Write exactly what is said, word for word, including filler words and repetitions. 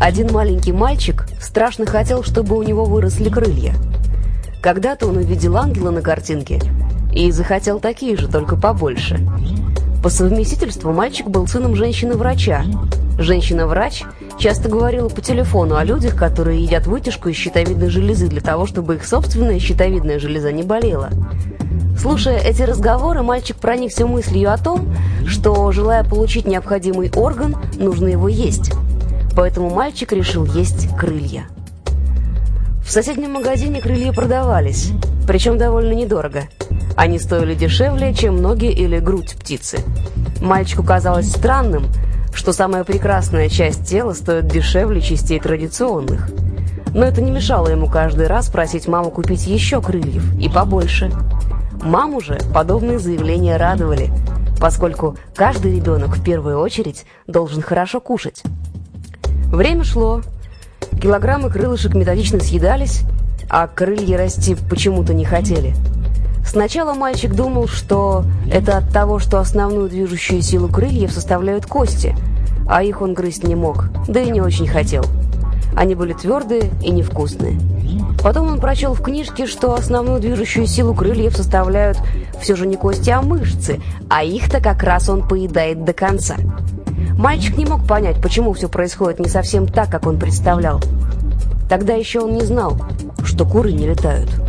Один маленький мальчик страшно хотел, чтобы у него выросли крылья. Когда-то он увидел ангела на картинке и захотел такие же, только побольше. По совместительству мальчик был сыном женщины-врача. Женщина-врач часто говорила по телефону о людях, которые едят вытяжку из щитовидной железы для того, чтобы их собственная щитовидная железа не болела. Слушая эти разговоры, мальчик проникся мыслью о том, что, желая получить необходимый орган, нужно его есть. Поэтому мальчик решил есть крылья. В соседнем магазине крылья продавались, причем довольно недорого. Они стоили дешевле, чем ноги или грудь птицы. Мальчику казалось странным, что самая прекрасная часть тела стоит дешевле частей традиционных. Но это не мешало ему каждый раз просить маму купить еще крыльев, и побольше. Маму же подобные заявления радовали, поскольку каждый ребенок в первую очередь должен хорошо кушать. Время шло, килограммы крылышек методично съедались, а крылья расти почему-то не хотели. Сначала мальчик думал, что это от того, что основную движущую силу крыльев составляют кости, а их он грызть не мог, да и не очень хотел. Они были твердые и невкусные. Потом он прочел в книжке, что основную движущую силу крыльев составляют все же не кости, а мышцы, а их-то как раз он поедает до конца. Мальчик не мог понять, почему все происходит не совсем так, как он представлял. Тогда еще он не знал, что куры не летают.